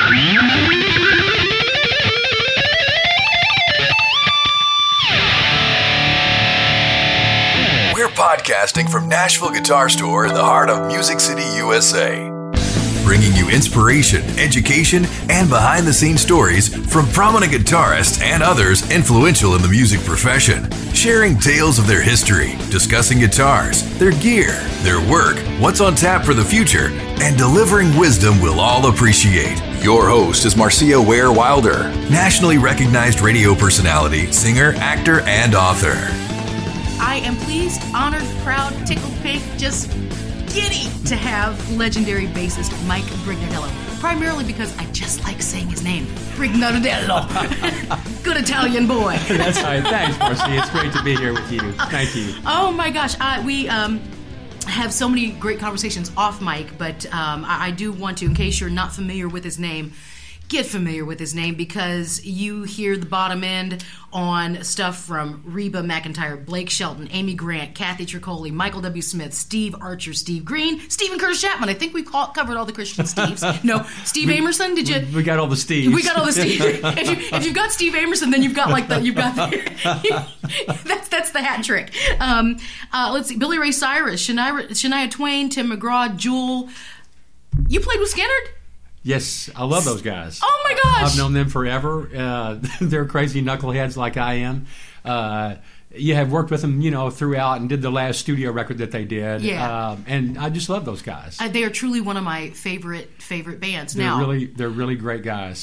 We're podcasting from Nashville Guitar Store in the heart of Music City, USA. Bringing you inspiration, education, and behind-the-scenes stories from prominent guitarists and others influential in the music profession. Sharing tales of their history, discussing guitars, their gear, their work, what's on tap for the future, and delivering wisdom we'll all appreciate. Your host is Marcia Ware Wilder, nationally recognized radio personality, singer, actor, and author. I am pleased, honored, proud, tickled pink, just giddy to have legendary bassist Mike Brignardello. Primarily because I just like saying his name, Brignardello. Good Italian boy. That's right. Thanks, Marcy. It's great to be here with you. Thank you. Oh my gosh, we have so many great conversations off mic, but I do want to, in case you're not familiar with his name, get familiar with his name, because you hear the bottom end on stuff from Reba McEntire, Blake Shelton, Amy Grant, Kathy Tricoli, Michael W. Smith, Steve Archer, Steve Green, Stephen Curtis Chapman. I think we've covered all the Christian Steves. No, Steve Amerson. Did you? We got all the Steves. We got all the Steves. If you've got Steve Amerson, then you've got that's the hat trick. Let's see, Billy Ray Cyrus, Shania Twain, Tim McGraw, Jewel. You played with Skynyrd? Yes, I love those guys. Oh my gosh! I've known them forever. They're crazy knuckleheads like I am. You have worked with them, throughout, and did the last studio record that they did. Yeah. And I just love those guys. They are truly one of my favorite bands. They're really great guys.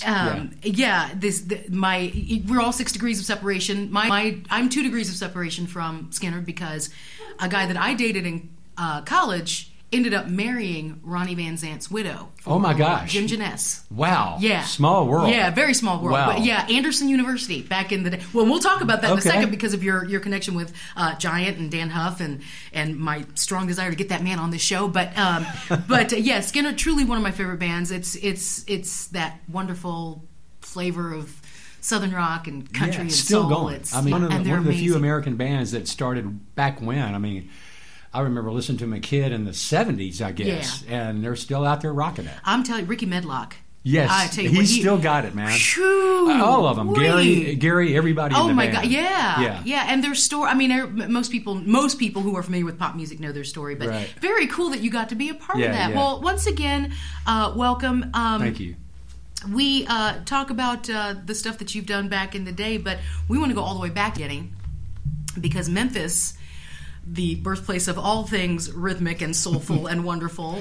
We're all 6 degrees of separation. I'm 2 degrees of separation from Skynyrd, because a guy that I dated in college ended up marrying Ronnie Van Zant's widow. Oh my gosh. Jim Janess. Wow. Yeah. Small world. Yeah, very small world. Wow. But yeah, Anderson University back in the day. Well, we'll talk about that in a second, because of your connection with Giant and Dan Huff and my strong desire to get that man on this show. But yeah, Skynyrd, truly one of my favorite bands. It's that wonderful flavor of Southern rock and country and still soul. Going. One of the few American bands that started back when. I remember listening to them as a kid in the 70s, I guess, and they're still out there rocking it. I'm telling you, Ricky Medlock. Yes, I tell you he's still got it, man. Shoo, all of them. Gary, everybody in the band. Oh my God, yeah. And their story, most people who are familiar with pop music know their story, but very cool that you got to be a part of that. Yeah. Well, once again, welcome. Thank you. We talk about the stuff that you've done back in the day, but we want to go all the way back, because Memphis, the birthplace of all things rhythmic and soulful and wonderful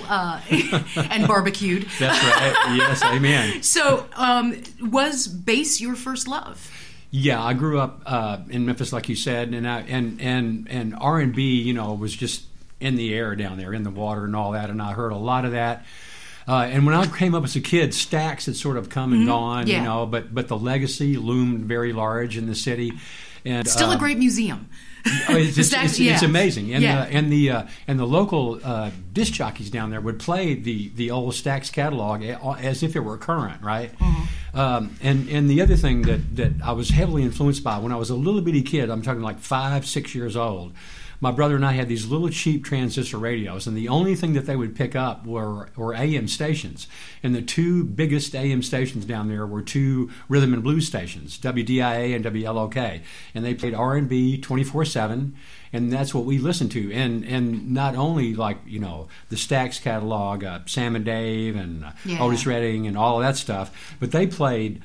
and barbecued. That's right. Yes, amen. So, was bass your first love? Yeah, I grew up in Memphis, like you said, and R&B, was just in the air down there, in the water and all that, and I heard a lot of that. And when I came up as a kid, Stax had sort of come and gone, but the legacy loomed very large in the city. And still a great museum. It's amazing, and the local disc jockeys down there would play the old Stax catalog as if it were current, right? Mm-hmm. And the other thing that I was heavily influenced by when I was a little bitty kid, I'm talking like 5-6 years old. My brother and I had these little cheap transistor radios, and the only thing that they would pick up were AM stations. And the 2 biggest AM stations down there were 2 rhythm and blues stations, WDIA and WLOK. And they played R&B 24/7, and that's what we listened to. And not only the Stax catalog, Sam and Dave and Otis Redding and all of that stuff, but they played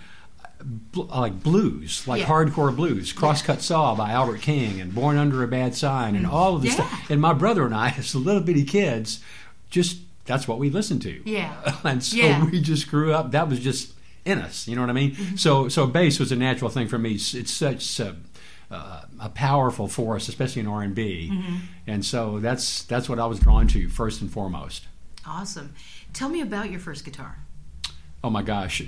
like blues, hardcore blues, Crosscut Saw by Albert King and Born Under a Bad Sign and all of this stuff. And my brother and I, as little bitty kids, that's what we listened to. Yeah. And so we just grew up, that was just in us, you know what I mean? Mm-hmm. So bass was a natural thing for me. It's such a powerful force, especially in R&B. Mm-hmm. And so that's what I was drawn to first and foremost. Awesome. Tell me about your first guitar. Oh my gosh,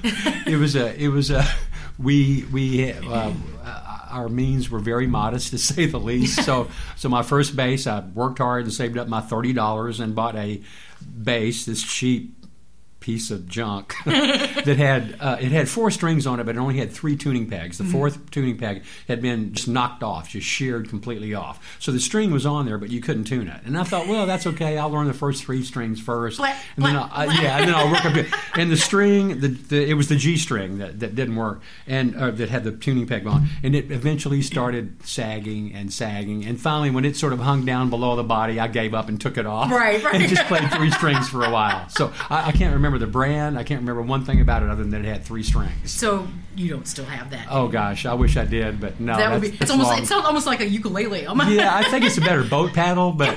our means were very modest, to say the least. So my first bass, I worked hard and saved up my $30 and bought a bass, this cheap piece of junk that had 4 strings on it, but it only had 3 tuning pegs. The 4th tuning peg had been just knocked off, just sheared completely off. So the string was on there, but you couldn't tune it. And I thought, well, that's okay. I'll learn the first 3 strings first, and then I'll work up to it. And the string, it was the G string that didn't work, and that had the tuning peg on, and it eventually started sagging, and finally, when it sort of hung down below the body, I gave up and took it off, right. and just played 3 strings for a while. So I can't remember the brand. I can't remember one thing about it other than that it had 3 strings. So you don't still have that? Oh gosh, I wish I did, but no. That would be. It sounds almost like a ukulele. Yeah, I think it's a better boat paddle, but.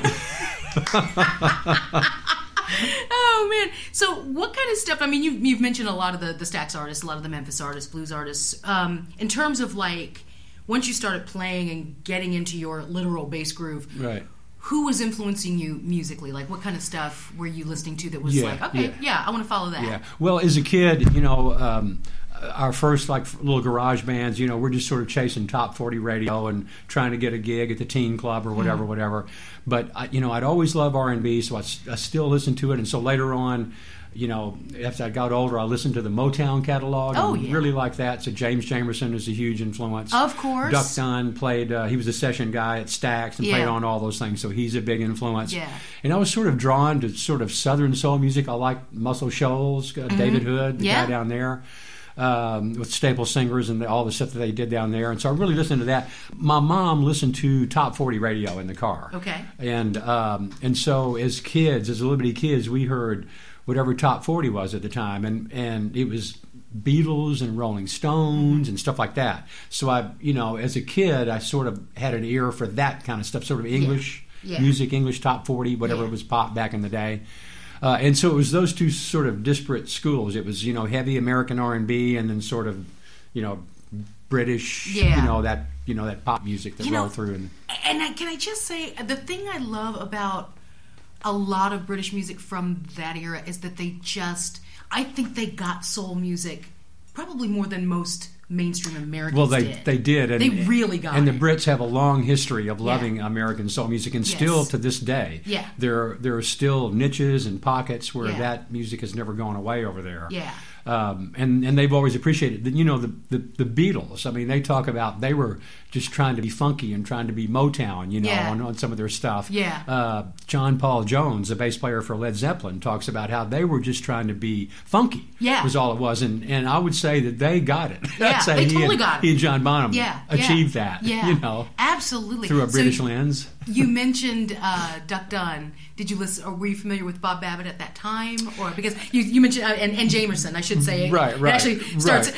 Oh man! So what kind of stuff? I mean, you've mentioned a lot of the Stax artists, a lot of the Memphis artists, blues artists. In terms of like, once you started playing and getting into your literal bass groove, right? Who was influencing you musically? Like, what kind of stuff were you listening to that was like, okay, yeah, I want to follow that? Yeah. Well, as a kid, our first like little garage bands, we're just sort of chasing top 40 radio and trying to get a gig at the teen club or whatever. But I'd always loved R&B, so I still listened to it. And so later on, after I got older, I listened to the Motown catalog and really liked that. So James Jamerson is a huge influence. Of course. Duck Dunn played, he was a session guy at Stax and played on all those things, so he's a big influence. Yeah. And I was sort of drawn to sort of Southern soul music. I like Muscle Shoals, David Hood, the guy down there. With Staple Singers and all the stuff that they did down there. And so I really listened to that. My mom listened to top 40 radio in the car. Okay. And so as kids, as little bitty kids, we heard whatever top 40 was at the time. And it was Beatles and Rolling Stones and stuff like that. So I, as a kid, I sort of had an ear for that kind of stuff, sort of English music, English top 40, whatever was pop back in the day. And so it was those 2 sort of disparate schools. It was, heavy American R&B and then sort of, British, that pop music that rolled through. And can I just say, the thing I love about a lot of British music from that era is that I think they got soul music probably more than most mainstream Americans did. They did. And, they really got and it. And the Brits have a long history of loving American soul music, and still to this day, there are still niches and pockets where that music has never gone away over there. Yeah. And they've always appreciated it. The Beatles. I mean, they talk about they were just trying to be funky and trying to be Motown, on some of their stuff. Yeah. John Paul Jones, the bass player for Led Zeppelin, talks about how they were just trying to be funky. Yeah. Was all it was, and I would say that they got it. Yeah, I'd say they totally got it. He and John Bonham achieved that. Yeah. Absolutely. Through a British lens. You mentioned Duck Dunn. Did you listen, or were you familiar with Bob Babbitt at that time, or because you mentioned and Jamerson, I should say, right? It actually starts.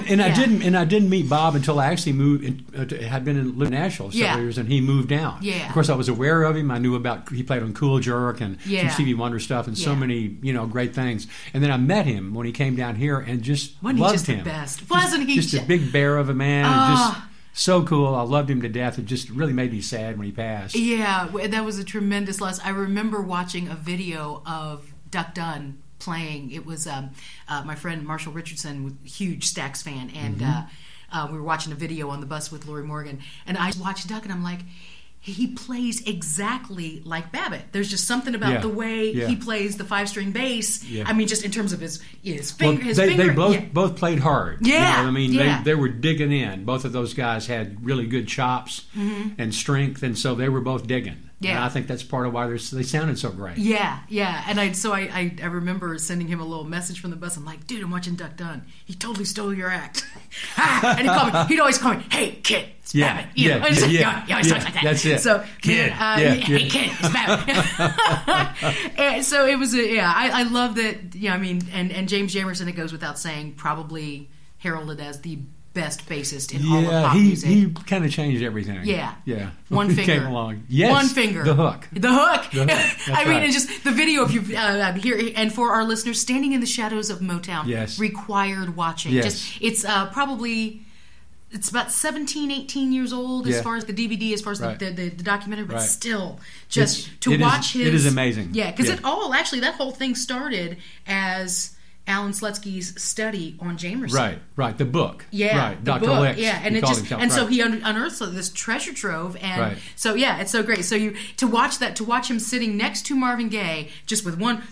I didn't meet Bob until I actually moved. Had been living in Nashville several years, and he moved down. Yeah. Of course, I was aware of him. I knew he played on Cool Jerk and some Stevie Wonder stuff, and so many great things. And then I met him when he came down here, and just loved him. The best? Wasn't he just a big bear of a man? And just so cool. I loved him to death. It just really made me sad when he passed. Yeah, that was a tremendous loss. I remember watching a video of Duck Dunn playing. It was my friend Marshall Richardson, huge Stax fan, and we were watching a video on the bus with Lori Morgan, and I watched Duck, and I'm like, he plays exactly like Babbitt. There's just something about the way he plays the 5-string bass. Yeah. I mean, just in terms of his finger. They both played hard. Yeah. They were digging in. Both of those guys had really good chops and strength, and so they were both digging. Yeah. And I think that's part of why they sounded so great. Yeah. And I remember sending him a little message from the bus. I'm like, dude, I'm watching Duck Dunn. He totally stole your act. And he'd always call me, hey, kid, it's Babbitt. He always talks like that. That's it. So, kid, hey, kid, it's Babbitt. And so it was, I love that, and James Jamerson, it goes without saying, probably heralded as the best bassist in all of pop music. He kind of changed everything. Yeah. One finger. Came along. Yes. One finger. The hook. I mean, it's just the video. If you here, and for our listeners, Standing in the Shadows of Motown, required watching. Yes. It's probably. It's about 17, 18 years old as far as the DVD, as far as the documentary, but still, just watch his. It is amazing. Yeah, because that whole thing started as Alan Slutsky's study on Jamerson. Right, the book. Yeah, right. Dr. Book. Licks. Yeah, and so he unearths this treasure trove, and so it's so great. So to watch him sitting next to Marvin Gaye, just with one,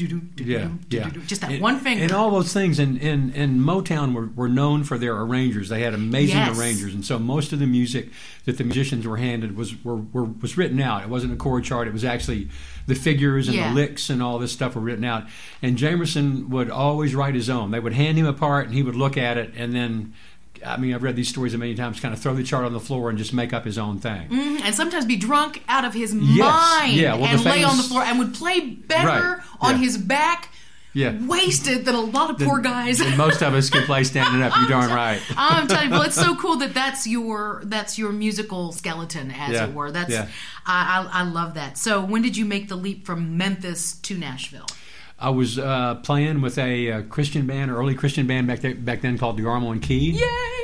just that one finger, and all those things. And Motown were known for their arrangers. They had amazing arrangers, and so most of the music that the musicians were handed was written out. It wasn't a chord chart. It was actually the figures and the licks and all this stuff were written out. And Jamerson would always write his own. They would hand him a part, and he would look at it, and then, I mean, I've read these stories a million times, kind of throw the chart on the floor and just make up his own thing. And sometimes be drunk out of his mind and lay on the floor and would play better on his back. Wasted than a lot of poor guys. And most of us can play standing up. You're darn right. I'm telling you, well, it's so cool that's your musical skeleton, as it were. I love that. So, when did you make the leap from Memphis to Nashville? I was playing with a Christian band, early Christian band back then called DeGarmo and Key. Yay!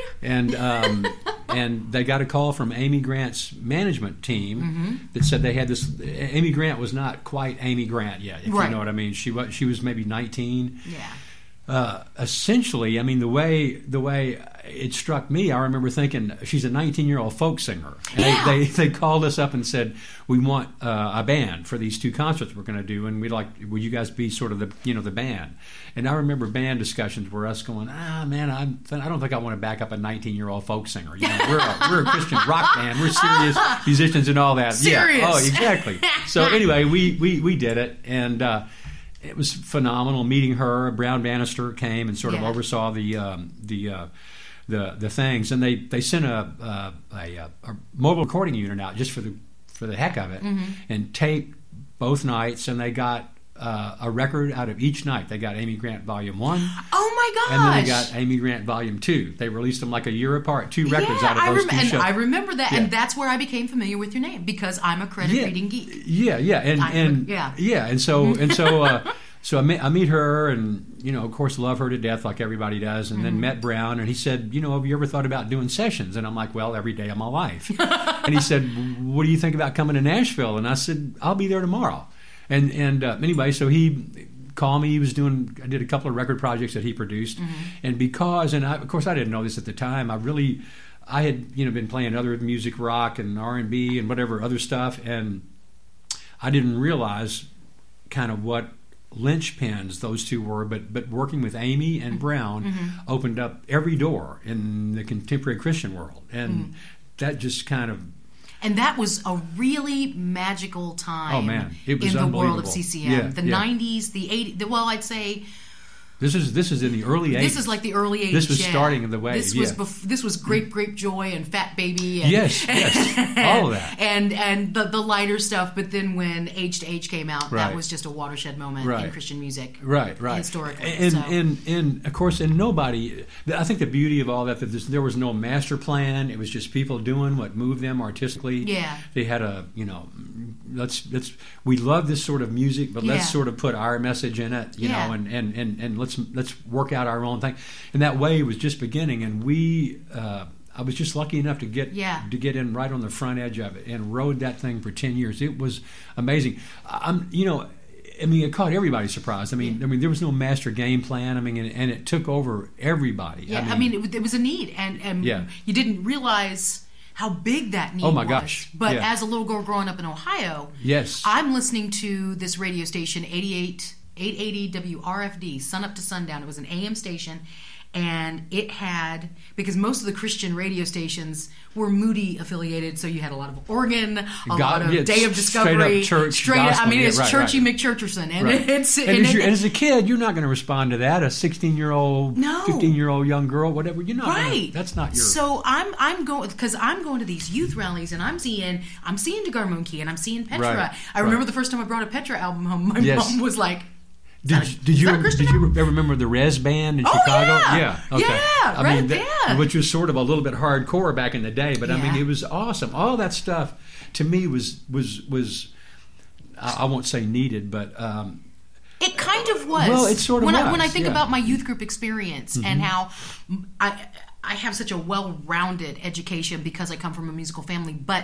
And they got a call from Amy Grant's management team that said they had this. Amy Grant was not quite Amy Grant yet, if you know what I mean. She was maybe 19. Yeah. Essentially, I mean, the way it struck me, I remember thinking she's a 19-year-old folk singer. And they called us up and said, we want a band for these 2 concerts we're going to do, and will you guys be sort of the band? And I remember band discussions where us going, man, I don't think I want to back up a 19-year-old folk singer. You know, we're a Christian rock band. We're serious musicians and all that. Serious. Yeah. Oh, exactly. So anyway, we did it, and it was phenomenal meeting her. Brown Bannister came and sort of oversaw the things, and they sent a mobile recording unit out just for the heck of it, and taped both nights, and they got a record out of each night. They got Amy Grant Volume 1. Oh my gosh! And then they got Amy Grant Volume 2. They released them like a year apart, 2 records out of those 2 shows. I remember that, and that's where I became familiar with your name, because I'm a credit reading geek. And so I meet her, and of course love her to death like everybody does, and then met Brown, and he said, have you ever thought about doing sessions? And I'm like, well, every day of my life. And he said, what do you think about coming to Nashville? And I said, I'll be there tomorrow. And anyway, so he called me. I did a couple of record projects that he produced, and of course I didn't know this at the time. I had been playing other music, rock and R&B and whatever other stuff, and I didn't realize kind of what linchpins those 2 were, but working with Amy and Brown opened up every door in the contemporary Christian world, and that just kind of. And that was a really magical time. Oh man, it was in the world of CCM. The 90s, the 80s. Well, I'd say. This is in the early 80s. This is like the early 80s. This was starting of the wave. This was Grape Joy and Fat Baby. And, yes, all of that. And the lighter stuff. But then when Age to Age came out, that was just a watershed moment in Christian music. Right. Historically. And of course, nobody. I think the beauty of all that there was no master plan. It was just people doing what moved them artistically. Yeah. They had we love this sort of music, but let's sort of put our message in it, and let's work out our own thing. And that wave was just beginning, and I was just lucky enough to get in right on the front edge of it and rode that thing for 10 years. It was amazing. It caught everybody surprised. I mean, there was no master game plan. And it took over everybody. Yeah, it was a need, and you didn't realize how big that need was. Oh my gosh! But as a little girl growing up in Ohio, I'm listening to this radio station, 880 WRFD, sun up to sundown. It was an AM station, and it had, because most of the Christian radio stations were Moody affiliated, so you had a lot of organ, a lot of Day of Discovery, straight up church. It's churchy McChurcherson, and and as a kid, you're not going to respond to that. A 16-year-old, 15-year-old young girl, whatever. You're not. Right. That's not your. So I'm going to these youth rallies, and I'm seeing DeGarmo and Key, and I'm seeing Petra. Right. I remember the first time I brought a Petra album home. My mom was like. Did you ever remember the Rez Band in Chicago? Yeah. Okay. Yeah, Band. Which was sort of a little bit hardcore back in the day, but it was awesome. All that stuff to me was I won't say needed, but it kind of was. Well, it sort of was. When I think about my youth group experience and how I have such a well-rounded education because I come from a musical family, but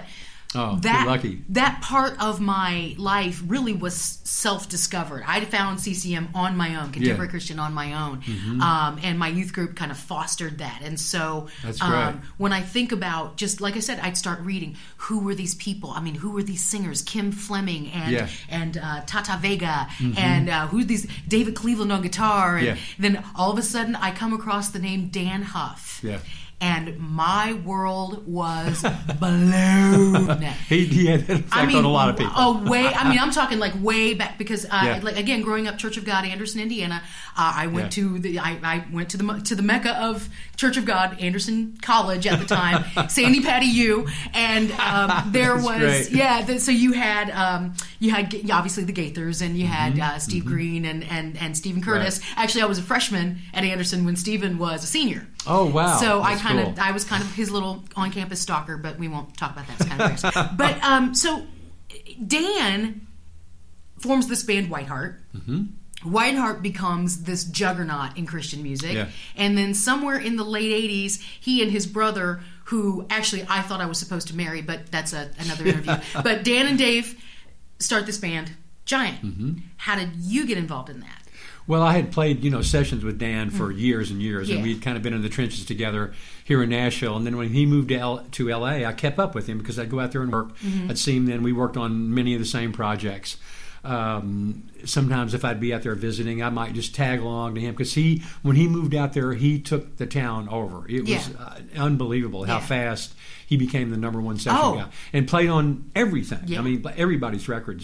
Oh, you're lucky. That part of my life really was self-discovered. I found CCM on my own, Contemporary Christian on my own, and my youth group kind of fostered that. And so that's great. When I think about, just like I said, I'd start reading, who were these people? I mean, who were these singers? Kim Fleming and Tata Vega, and who these, David Cleveland on guitar. And then all of a sudden I come across the name Dan Huff. Yeah. And my world was blown. He had that effect on a lot of people. I'm talking like way back, because like again, growing up Church of God, Anderson, Indiana, I went to the Mecca of Church of God, Anderson College at the time, Sandy Patty U, and there was great. So you had obviously the Gaithers, and you had Steve Green and Stephen Curtis. Right. Actually, I was a freshman at Anderson when Stephen was a senior. Oh wow! So I was kind of his little on-campus stalker, but we won't talk about that. It's kind of crazy. But so Dan forms this band Whiteheart. Whiteheart becomes this juggernaut in Christian music, and then somewhere in the late '80s, he and his brother, who actually I thought I was supposed to marry, but that's another interview. But Dan and Dave start this band Giant. How did you get involved in that? Well, I had played, sessions with Dan for years and years, and we'd kind of been in the trenches together here in Nashville. And then when he moved to L.A., I kept up with him because I'd go out there and work. I'd see him then. We worked on many of the same projects. Sometimes if I'd be out there visiting, I might just tag along to him because when he moved out there, he took the town over. It was unbelievable how fast he became the number one session guy and played on everything. Yeah. I mean, everybody's records,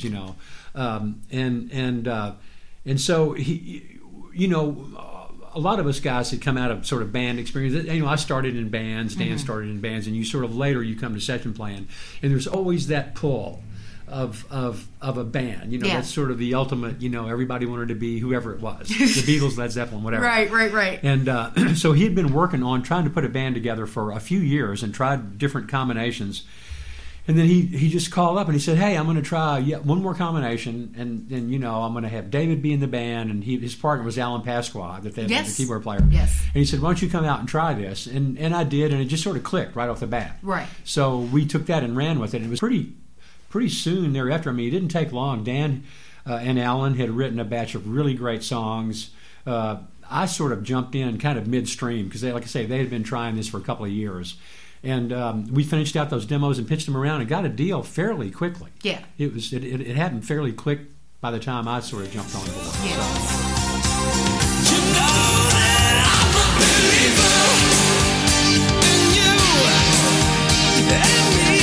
And so he, a lot of us guys had come out of sort of band experience. I started in bands, Dan started in bands, and you sort of later you come to session playing, and there's always that pull of a band. That's sort of the ultimate. Everybody wanted to be whoever it was, the Beatles, Led Zeppelin, whatever. Right. And so he had been working on trying to put a band together for a few years and tried different combinations. And then he just called up and he said, "Hey, I'm going to try one more combination, and I'm going to have David be in the band." And his partner was Alan Pasqua, the keyboard player. Yes. And he said, "Why don't you come out and try this?" And I did, and it just sort of clicked right off the bat. Right. So we took that and ran with it. And it was pretty soon thereafter. I mean, it didn't take long. Dan and Alan had written a batch of really great songs. I sort of jumped in kind of midstream because, like I say, they had been trying this for a couple of years. And we finished out those demos and pitched them around and got a deal fairly quickly. Yeah, it happened fairly quick by the time I sort of jumped on board. Yeah. You know that I'm a believer in you and me.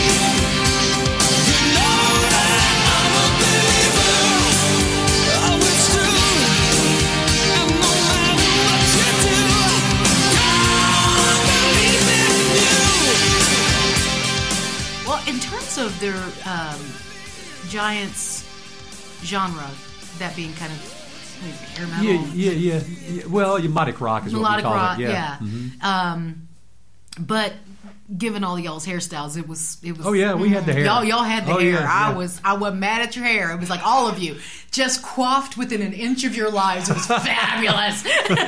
You know that I'm a believer. Oh, it's true. And no matter what you do, God, I believe in you. Well, in terms of their Giants genre, that being kind of air metal. Yeah. Well, melodic rock is melodic what we call rock, it. Yeah. Mm-hmm. But given all y'all's hairstyles, it was. Oh yeah, we had the hair. Y'all had the hair. Yeah. I wasn't mad at your hair. It was like all of you, just coiffed within an inch of your lives. It was fabulous.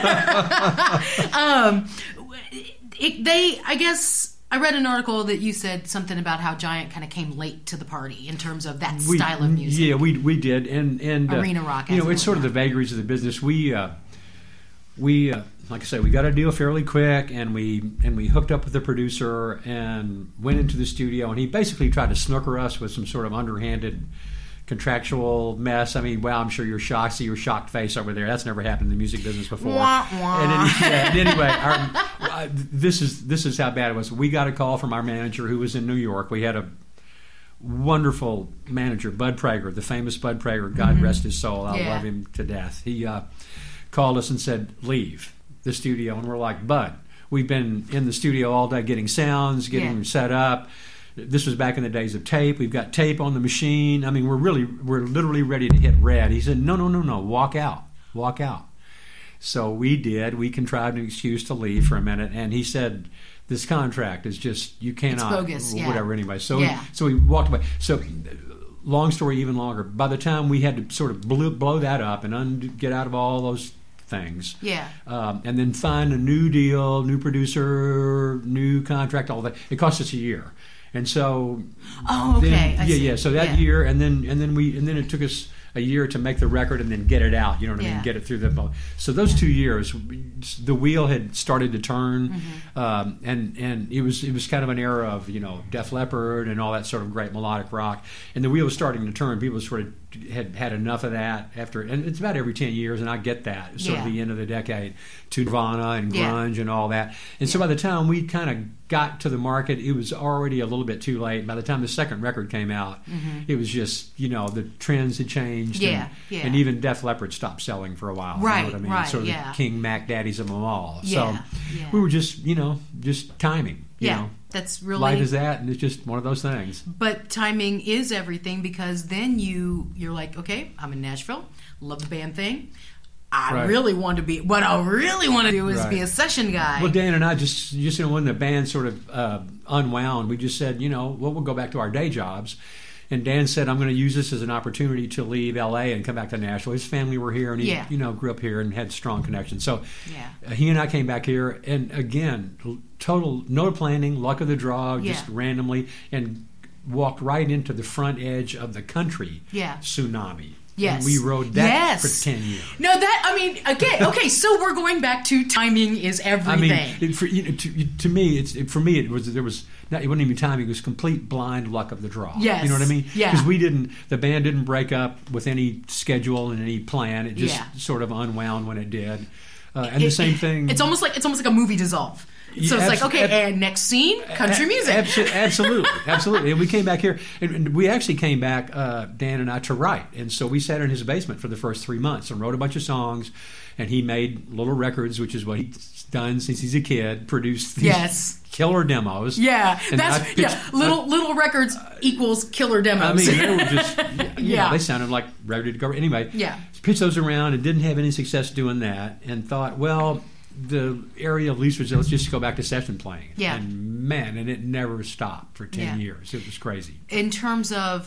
I guess. I read an article that you said something about how Giant kind of came late to the party in terms of that style of music. Yeah, we did, and arena rock. It's sort of the vagaries of the business. We like I say, we got a deal fairly quick, and we hooked up with the producer and went into the studio, and he basically tried to snooker us with some sort of underhanded contractual mess. I mean, well, I'm sure you're shocked. See your shocked face over there. That's never happened in the music business before. Wah, wah. And then he said, anyway, this is how bad it was. We got a call from our manager who was in New York. We had a wonderful manager, Bud Prager, the famous Bud Prager. God rest his soul. I love him to death. He called us and said, "Leave the studio." And we're like, "Bud, we've been in the studio all day getting sounds, getting them set up. This was back in the days of tape. We've got tape on the machine. I mean, we're literally ready to hit red." He said, No, walk out. So we did. We contrived an excuse to leave for a minute, and he said, "This contract is just, you cannot." It's bogus, whatever, anyway. So we walked away. So long story even longer. By the time we had to sort of blow that up and get out of all those things. Yeah. And then find a new deal, new producer, new contract, all that. It cost us a year. And so, okay, So that year, and then it took us a year to make the record and then get it out. You know what I mean? Get it through the. So those 2 years, the wheel had started to turn, and it was kind of an era of Def Leppard and all that sort of great melodic rock, and the wheel was starting to turn. People sort of had enough of that after, and it's about every 10 years, and I get that. Sort of the end of the decade to Nirvana and grunge and all that. And so by the time we kind of got to the market, it was already a little bit too late. By the time the second record came out, it was just, the trends had changed. And even Def Leppard stopped selling for a while. Right, you know what I mean? right, sort of the King Mac Daddies of them all. So Yeah. we were just, just timing. You know? That's really life is that, and it's just one of those things. But timing is everything, because then you're like, okay, I'm in Nashville, love the band thing. What I really want to do is be a session guy. Well, Dan and I just when the band sort of unwound, we just said, we'll go back to our day jobs. And Dan said, I'm going to use this as an opportunity to leave L.A. and come back to Nashville. His family were here, and he grew up here and had strong connections. So he and I came back here, and again, total no planning, luck of the draw, just randomly, and walked right into the front edge of the country tsunami. Yes. And we rode that for 10 years. No, okay, so we're going back to timing is everything. I mean, to me, it wasn't even timing, it was complete blind luck of the draw. Yes. You know what I mean? Yeah. Because the band didn't break up with any schedule and any plan. It just sort of unwound when it did. And the same thing. It's almost like a movie dissolve. So it's like, okay, and next scene, country music. Absolutely. And we came back here, and we actually came back, Dan and I, to write. And so we sat in his basement for the first 3 months and wrote a bunch of songs. And he made little records, which is what he's done since he's a kid, produced these killer demos. Yeah, little records equals killer demos. I mean, they were just, they sounded like ready to go. Anyway, pitched those around and didn't have any success doing that, and thought, well, the area of least resistance, let's just go back to session playing. Yeah. And it never stopped for 10 years. It was crazy. In terms of,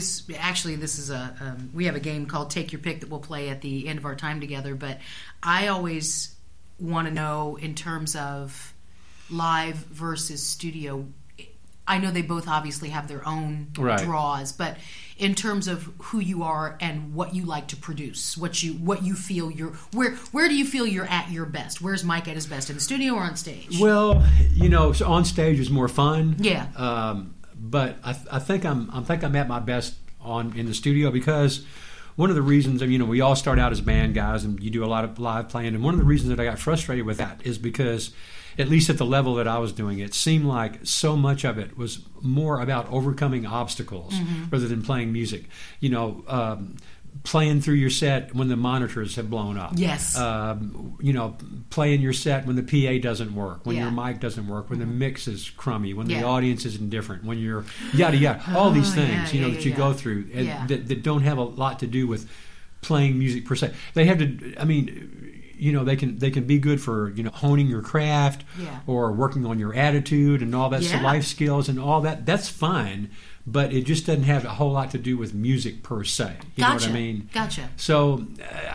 this is we have a game called Take Your Pick that we'll play at the end of our time together, but I always want to know, in terms of live versus studio, I know they both obviously have their own draws, but in terms of who you are and what you like to produce, what you feel where do you feel you're at your best? Where's Mike at his best, in the studio or on stage? Well, so on stage is more fun. Yeah. But I think I'm at my best in the studio, because one of the reasons, we all start out as band guys and you do a lot of live playing, and one of the reasons that I got frustrated with that is because, at least at the level that I was doing, it seemed like so much of it was more about overcoming obstacles rather than playing music. Playing through your set when the monitors have blown up. Yes. Playing your set when the PA doesn't work, when your mic doesn't work, when the mix is crummy, when the audience is indifferent, when you're yada yada. All these things, that you go through that don't have a lot to do with playing music per se. They have to. They can be good for honing your craft or working on your attitude and all that, so life skills and all that. That's fine, but it just doesn't have a whole lot to do with music per se. You know what I mean? Gotcha. So,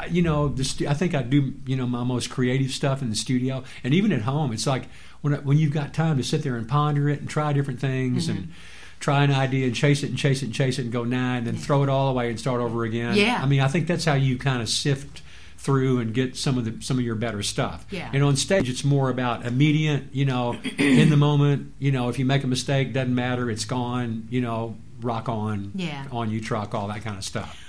I think I do my most creative stuff in the studio, and even at home. It's like when you've got time to sit there and ponder it and try different things and try an idea and chase it and chase it and chase it and go and then throw it all away and start over again. Yeah. I mean, I think that's how you kind of sift through and get some of your better stuff. Yeah. And on stage, it's more about immediate, in the moment. If you make a mistake, doesn't matter, it's gone. Rock on, on you truck, all that kind of stuff.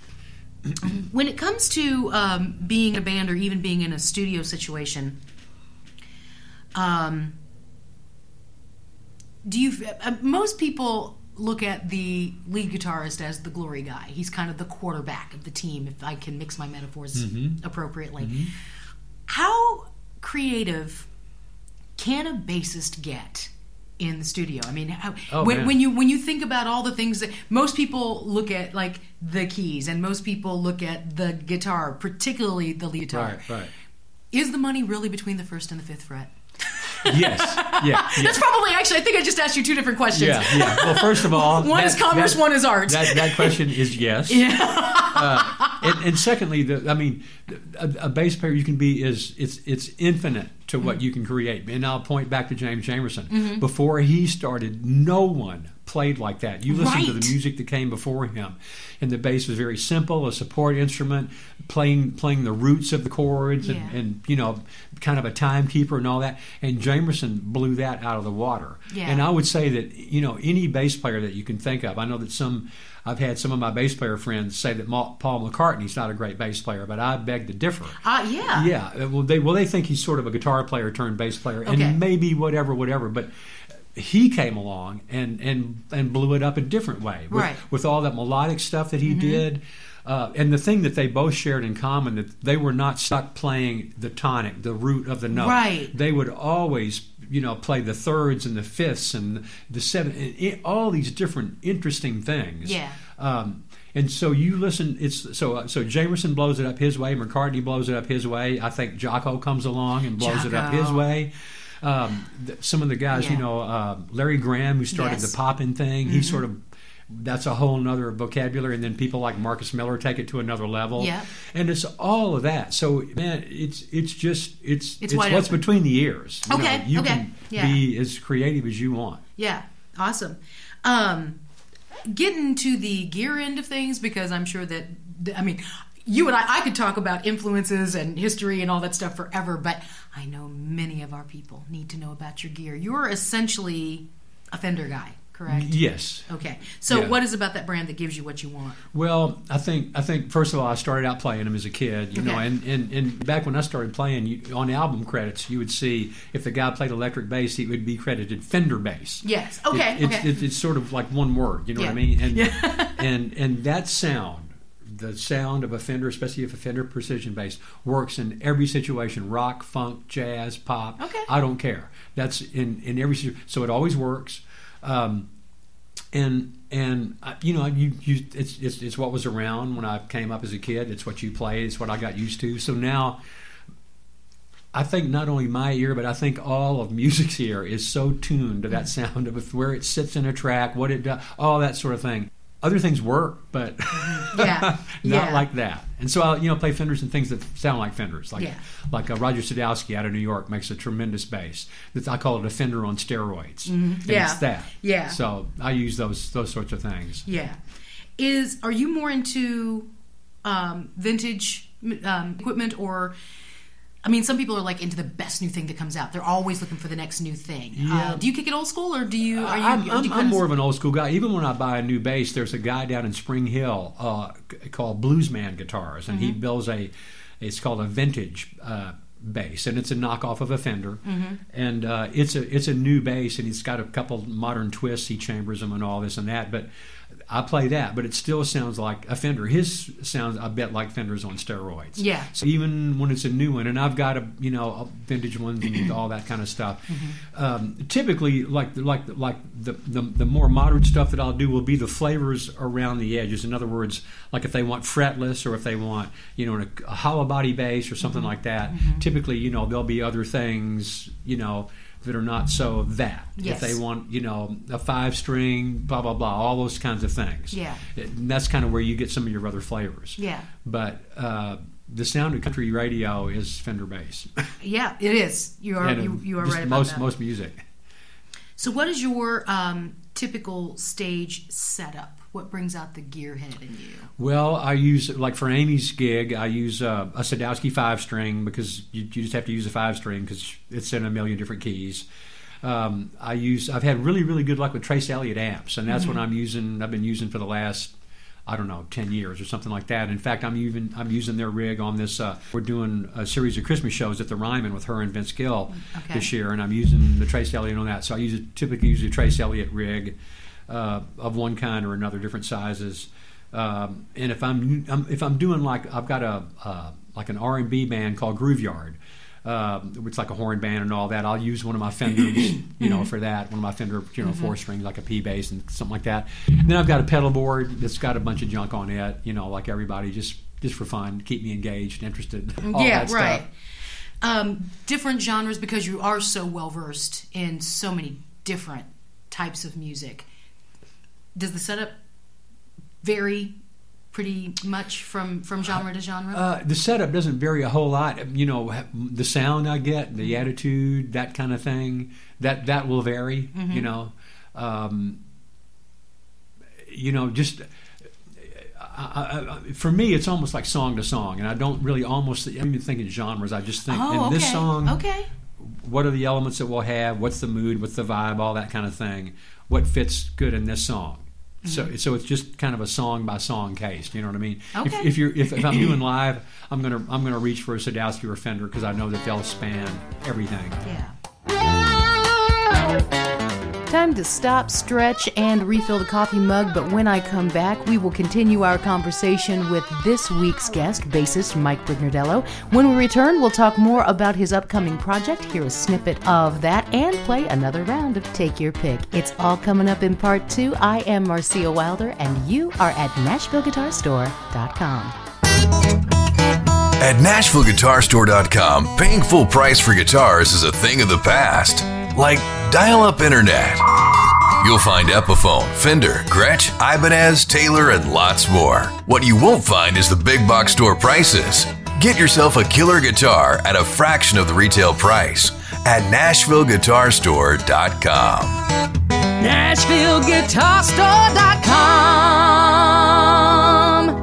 When it comes to being in a band or even being in a studio situation, most people look at the lead guitarist as the glory guy. He's kind of the quarterback of the team, if I can mix my metaphors appropriately. How creative can a bassist get in the studio? I mean, when you think about all the things that most people look at, like the keys, and most people look at the guitar, particularly the lead guitar. Right. Is the money really between the first and the fifth fret? Yes. Yeah. That's probably, actually, I think I just asked you two different questions. Yeah. Well, first of all, one is commerce, one is art. That question is yes. Yeah. and secondly, a bass player you can be it's infinite to what you can create. And I'll point back to James Jamerson. Before he started, no one played like that. You listen to the music that came before him, and the bass was very simple, a support instrument, playing the roots of the chords, and kind of a timekeeper and all that. And Jamerson blew that out of the water. Yeah. And I would say that any bass player that you can think of. I know that I've had some of my bass player friends say that Paul McCartney's not a great bass player, but I beg to differ. Yeah. Yeah. Well, they think he's sort of a guitar player turned bass player, and maybe whatever. But he came along and blew it up a different way with all that melodic stuff that he did. And the thing that they both shared in common, that they were not stuck playing the tonic, the root of the note. Right. They would always, play the thirds and the fifths and the seventh, all these different interesting things. Yeah. And so you listen. So Jamerson blows it up his way. McCartney blows it up his way. I think Jocko comes along and blows it up his way. Some of the guys, Larry Graham, who started the poppin' thing, he sort of. That's a whole nother vocabulary, and then people like Marcus Miller take it to another level. Yeah. And it's all of that. So, man, it's what's between the ears. You can be as creative as you want. Yeah, awesome. Getting to the gear end of things, because I'm sure that you and I could talk about influences and history and all that stuff forever, but I know many of our people need to know about your gear. You're essentially a Fender guy. Correct? Yes. Okay. So what is about that brand that gives you what you want? Well, I think first of all, I started out playing them as a kid, and back when I started playing, on album credits, you would see if the guy played electric bass, he would be credited Fender bass. Yes. Okay. It's sort of like one word, you know what I mean? And and that sound, the sound of a Fender, especially if a Fender Precision bass, works in every situation: rock, funk, jazz, pop. Okay. I don't care. That's in every situation. So it always works. It's what was around when I came up as a kid. It's what you play. It's what I got used to. So now, I think not only my ear, but I think all of music's ear is so tuned to that sound of where it sits in a track, what it does, all that sort of thing. Other things work, but not like that. And so I'll play Fenders and things that sound like Fenders, like Roger Sadowski out of New York makes a tremendous bass. I call it a Fender on steroids. And it's that. Yeah. So I use those sorts of things. Yeah. Are you more into vintage equipment, or? I mean, some people are like into the best new thing that comes out. They're always looking for the next new thing. Yeah. Do you kick it old school, or do you? I'm more of an old school guy. Even when I buy a new bass, there's a guy down in Spring Hill called Bluesman Guitars, and he builds it's called a vintage bass, and it's a knockoff of a Fender, and it's a new bass, and it's got a couple modern twists. He chambers them and all this and that, but I play that, but it still sounds like a Fender. His sounds a bit like Fenders on steroids. Yeah. So even when it's a new one, and I've got a vintage ones and all that kind of stuff. Typically, like the more modern stuff that I'll do will be the flavors around the edges. In other words, like if they want fretless, or if they want a hollow body bass or something like that. Typically, there'll be other things that are not so that. Yes. If they want, a 5-string, blah, blah, blah, all those kinds of things. Yeah. And that's kind of where you get some of your other flavors. Yeah. But the sound of country radio is Fender bass. Yeah, it is. You are right about that. Most music. So what is your typical stage setup? What brings out the gearhead in you? Well, I use, like for Amy's gig, I use a Sadowski 5-string, because you just have to use a 5-string because it's in a million different keys. I've had really, really good luck with Trace Elliott amps, and that's what I've been using for the last, 10 years or something like that. In fact, I'm using their rig on this. We're doing a series of Christmas shows at the Ryman with her and Vince Gill this year, and I'm using the Trace Elliott on that. So I typically use a Trace Elliott rig. Of one kind or another, different sizes, and if I'm doing like I've got like an R&B band called Grooveyard, it's like a horn band and all that. I'll use one of my Fenders, for that. One of my Fender, 4-strings, like a P bass and something like that. And then I've got a pedal board that's got a bunch of junk on it, like everybody, just for fun, keep me engaged, interested. All that right. Stuff. Different genres, because you are so well versed in so many different types of music. Does the setup vary pretty much from genre to genre? The setup doesn't vary a whole lot. The sound I get, the attitude, that kind of thing, that will vary. Just for me, it's almost like song to song, and I don't really I'm even thinking genres. I just think this song, what are the elements that we'll have? What's the mood? What's the vibe? All that kind of thing. What fits good in this song? Mm-hmm. So it's just kind of a song by song case. You know what I mean? Okay. If I'm doing live, I'm gonna reach for a Sadowski or a Fender because I know that they'll span everything. Yeah. Time to stop, stretch, and refill the coffee mug, but when I come back, we will continue our conversation with this week's guest, bassist Mike Brignardello. When we return, we'll talk more about his upcoming project, hear a snippet of that, and play another round of Take Your Pick. It's all coming up in part 2. I am Marcia Wilder, and you are at NashvilleGuitarStore.com. At NashvilleGuitarStore.com, paying full price for guitars is a thing of the past. Like dial-up internet. You'll find Epiphone, Fender, Gretsch, Ibanez, Taylor, and lots more. What you won't find is the big box store prices. Get yourself a killer guitar at a fraction of the retail price at NashvilleGuitarStore.com. NashvilleGuitarStore.com.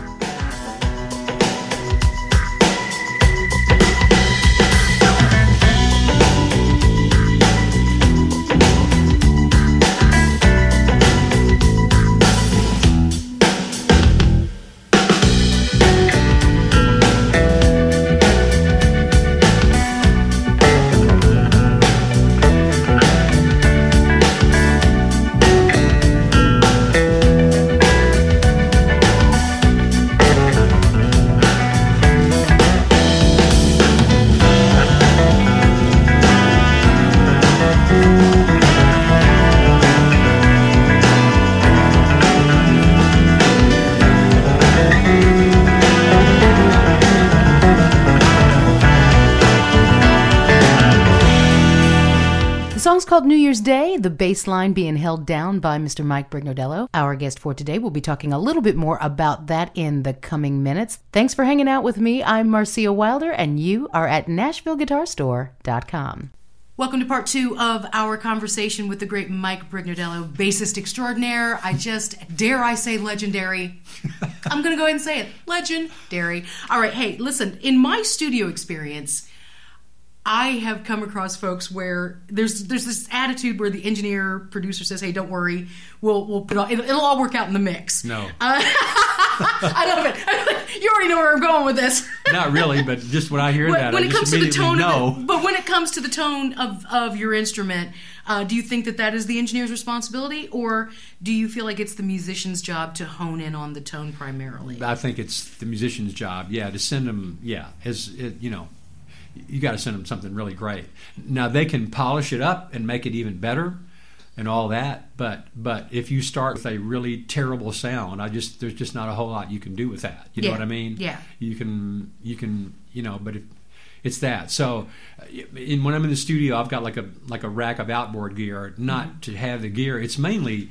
The song's called New Year's Day, the bass line being held down by Mr. Mike Brignardello. Our guest for today will be talking a little bit more about that in the coming minutes. Thanks for hanging out with me. I'm Marcia Wilder, and you are at NashvilleGuitarStore.com. Welcome to part 2 of our conversation with the great Mike Brignardello, bassist extraordinaire. Dare I say legendary? I'm going to go ahead and say it. Legendary. All right, hey, listen, in my studio experience, I have come across folks where there's this attitude where the engineer, producer says, hey, don't worry, we'll put it'll all work out in the mix. No. I love it. You already know where I'm going with this. Not really, but just when I hear that, when I it just comes to the tone know. But when it comes to the tone of your instrument, do you think that is the engineer's responsibility, or do you feel like it's the musician's job to hone in on the tone primarily? I think it's the musician's job, to send them, you got to send them something really great. Now, they can polish it up and make it even better and all that, but if you start with a really terrible sound, there's just not a whole lot you can do with that. You know what I mean? Yeah. You can, but if it's that. So when I'm in the studio, I've got like a rack of outboard gear, not to have the gear. It's mainly,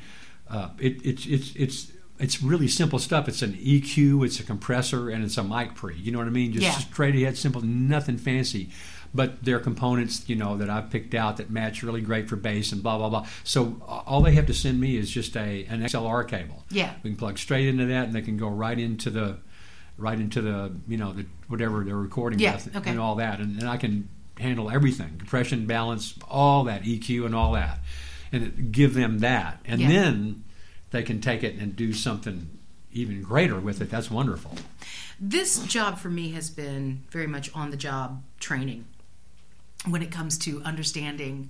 it's really simple stuff. It's an EQ, it's a compressor, and it's a mic pre. You know what I mean? Just straight ahead, simple, nothing fancy. But they're components, that I've picked out that match really great for bass and blah, blah, blah. So all they have to send me is just an XLR cable. Yeah. We can plug straight into that, and they can go right into the the whatever they're recording with and all that. And I can handle everything, compression, balance, all that, EQ and all that. And give them that. And then they can take it and do something even greater with it. That's wonderful. This job for me has been very much on-the-job training when it comes to understanding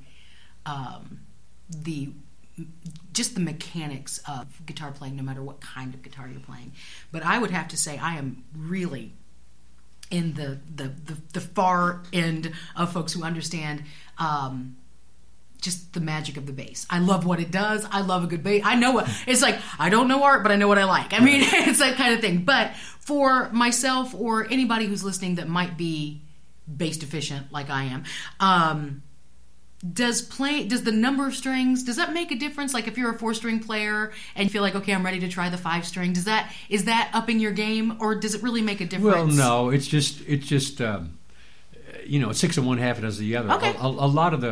the mechanics of guitar playing, no matter what kind of guitar you're playing. But I would have to say I am really in the far end of folks who understand just the magic of the bass. I love what it does. I love a good bass. I know what it's like. I don't know art, but I know what I like. I mean, it's that kind of thing. But for myself or anybody who's listening that might be bass deficient like I am, does the number of strings, does that make a difference? Like if you're a 4-string player and you feel like, okay, I'm ready to try the 5-string, is that upping your game, or does it really make a difference? Well, no, it's just 6 of one, half a dozen of the other. Okay. A lot of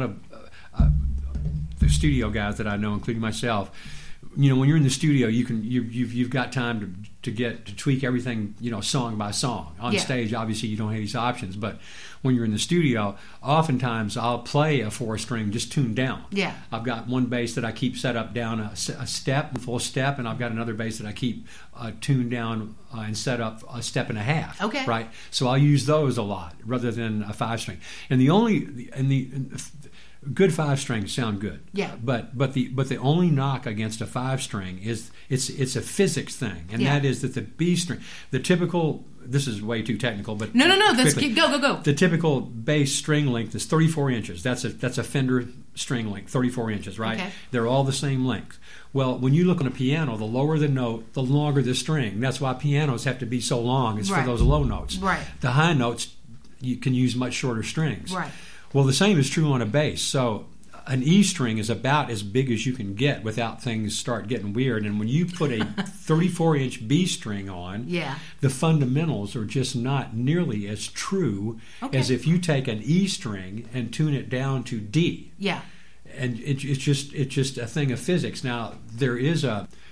the studio guys that I know, including myself, when you're in the studio, you've got time to tweak everything, song by song. On stage, obviously, you don't have these options, but when you're in the studio, oftentimes I'll play a 4-string just tuned down. Yeah. I've got one bass that I keep set up down a full step, and I've got another bass that I keep tuned down and set up a step and a half. Okay. Right. So I'll use those a lot rather than a 5-string. And the good 5-strings sound good. Yeah. But the only knock against a 5-string is it's a physics thing, and that is that the B string, the typical. This is way too technical, but no. Let's go. The typical bass string length is 34 inches. That's a Fender string length, 34 inches, right? Okay. They're all the same length. Well, when you look on a piano, the lower the note, the longer the string. That's why pianos have to be so long. It's for those low notes. Right. The high notes, you can use much shorter strings. Right. Well, the same is true on a bass. So an E string is about as big as you can get without things start getting weird. And when you put a 34-inch B string on, the fundamentals are just not nearly as true as if you take an E string and tune it down to D. Yeah. And it's just a thing of physics. Now there's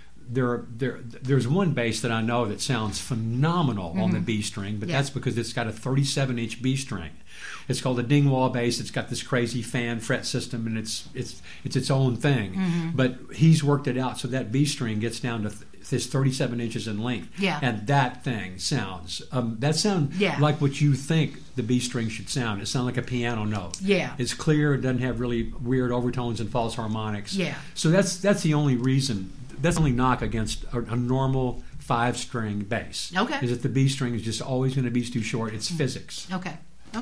one bass that I know that sounds phenomenal on the B string, but that's because it's got a 37-inch B string. It's called a Dingwall bass. It's got this crazy fan fret system, and it's its own thing. Mm-hmm. But he's worked it out so that B string gets down to this 37 inches in length. Yeah. And that thing sounds like what you think the B string should sound. It sounds like a piano note. Yeah. It's clear. It doesn't have really weird overtones and false harmonics. Yeah. So that's the only reason. That's the only knock against a normal 5-string bass. Okay. Is that the B string is just always going to be too short. It's physics. Okay.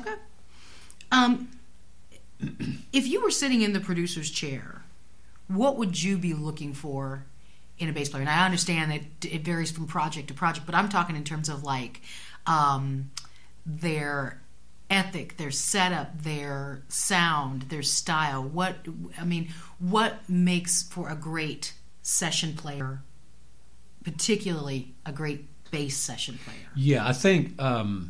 If you were sitting in the producer's chair, what would you be looking for in a bass player? And I understand that it varies from project to project, but I'm talking in terms of like their ethic, their setup, their sound, their style. What makes for a great session player, particularly a great bass session player? Yeah, I think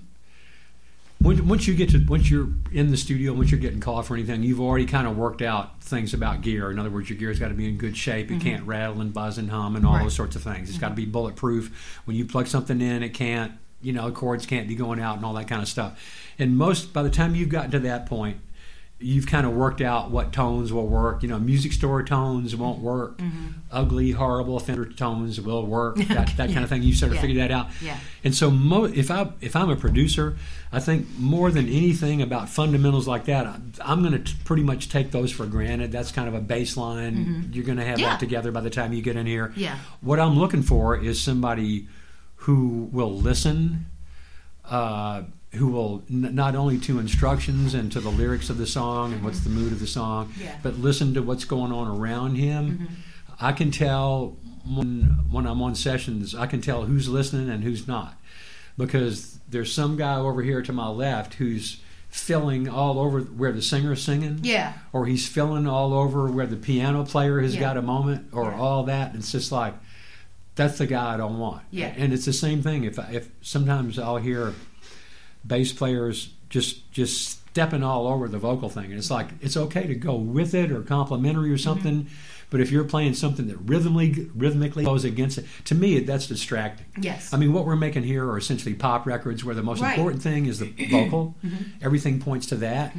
once you're in the studio, once you're getting called for anything, you've already kind of worked out things about gear. In other words, your gear's got to be in good shape. It can't rattle and buzz and hum and all those sorts of things. It's got to be bulletproof. When you plug something in, it can't, cords can't be going out and all that kind of stuff. And by the time you've gotten to that point, you've kind of worked out what tones will work. Music store tones won't work. Mm-hmm. Ugly, horrible Fender tones will work. That kind of thing. You sort of figure that out. Yeah. And so if I'm a producer, I think more than anything about fundamentals like that, I'm going to pretty much take those for granted. That's kind of a baseline. Mm-hmm. You're going to have that together by the time you get in here. Yeah. What I'm looking for is somebody who will listen, who will not only to instructions and to the lyrics of the song and what's the mood of the song, but listen to what's going on around him. Mm-hmm. I can tell when I'm on sessions, I can tell who's listening and who's not, because there's some guy over here to my left who's filling all over where the singer's singing, or he's filling all over where the piano player has got a moment, or all that. And it's just like, that's the guy I don't want. Yeah. And it's the same thing. If sometimes I'll hear bass players just stepping all over the vocal thing, and it's like, it's okay to go with it or complimentary or something, but if you're playing something that rhythmically goes against it, to me that's distracting. Yes. I mean, what we're making here are essentially pop records where the most important thing is the vocal. Everything points to that.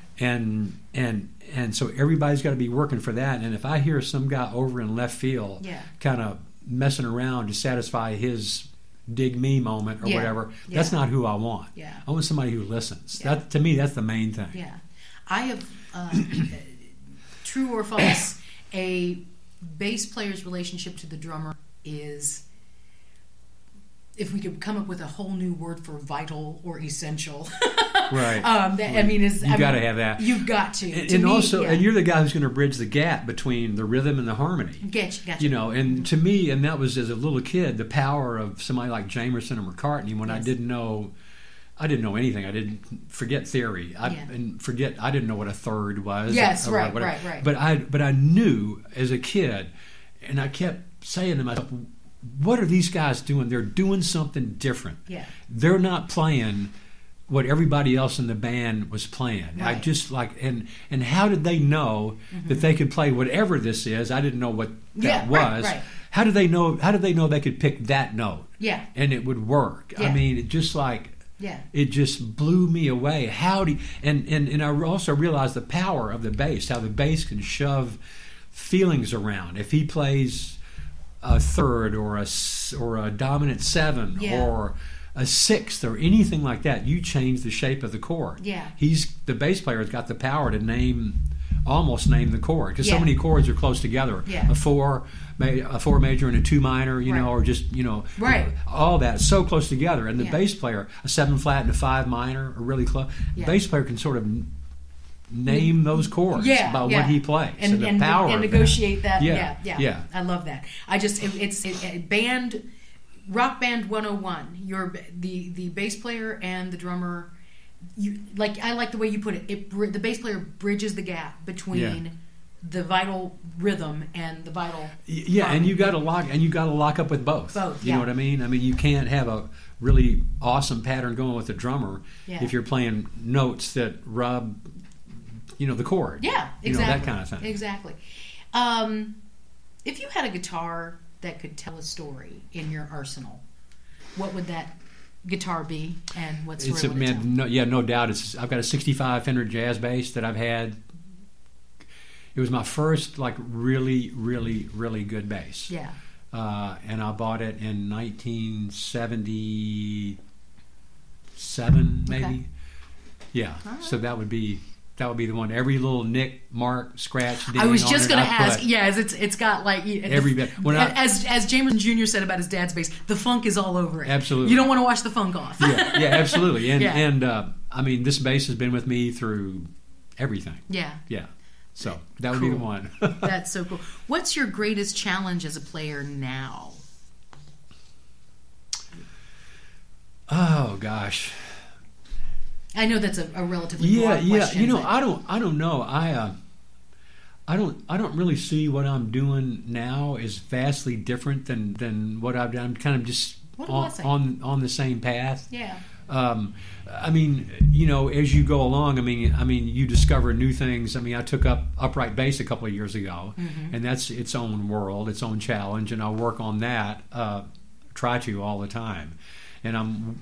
And so everybody's got to be working for that. And if I hear some guy over in left field kind of messing around to satisfy his dig me moment or whatever, that's not who I want. I want somebody who listens. That, to me, that's the main thing. I have true or false, a bass player's relationship to the drummer is, if we could come up with a whole new word for vital or essential. Right. You got to have that. You've got to. And also, and you're the guy who's going to bridge the gap between the rhythm and the harmony. Gotcha. And to me, and that was as a little kid, the power of somebody like Jamerson or McCartney, when I didn't know I didn't know anything. I didn't forget theory. I didn't know what a third was. Yes, or right. But I knew as a kid, and I kept saying to myself, what are these guys doing? They're doing something different. Yeah. They're not playing what everybody else in the band was playing. Right. I just and how did they know that they could play whatever this is? I didn't know what that was. Right. How did they know they could pick that note? Yeah. And it would work. Yeah. I mean, it just it just blew me away. And I also realized the power of the bass, how the bass can shove feelings around. If he plays a third or a dominant 7 or a sixth or anything like that, you change the shape of the chord. Yeah. The bass player has got the power to almost name the chord, because so many chords are close together. Yeah. A 4 major and a 2 minor, or just all that so close together. And the bass player, a 7 flat and a 5 minor, are really close. The bass player can sort of name those chords by what he plays and the power and negotiate that. Yeah. I love that. It's band. Rock Band 101. You're the bass player and the drummer. I like the way you put it. The bass player bridges the gap between the vital rhythm and the vital harmony. And you got to lock up with both. You know what I mean? I mean, you can't have a really awesome pattern going with the drummer if you're playing notes that rub the chord. Yeah, exactly. That kind of thing. Exactly. If you had a guitar that could tell a story in your arsenal, what would that guitar be, and what story would it tell? No doubt. I've got a 65 Fender Jazz bass that I've had. It was my first really, really, really good bass. Yeah. And I bought it in 1977, maybe. Okay. Yeah. Right. So that would be the one. Every little nick, mark, scratch, ding. I was just going to ask. Yes, it's got every bit. As Jamerson Jr. said about his dad's bass, the funk is all over it. Absolutely. You don't want to wash the funk off. Yeah, absolutely. And I mean, this bass has been with me through everything. Yeah. Yeah. So that would be the one. That's so cool. What's your greatest challenge as a player now? Oh gosh. I know that's a relatively broad question. I don't know. I don't really see what I'm doing now as vastly different than what I've done. I'm kind of just on the same path. Yeah. I mean, as you go along, I mean, you discover new things. I mean, I took up upright bass a couple of years ago, and that's its own world, its own challenge, and I work on that. Try to all the time, and I'm,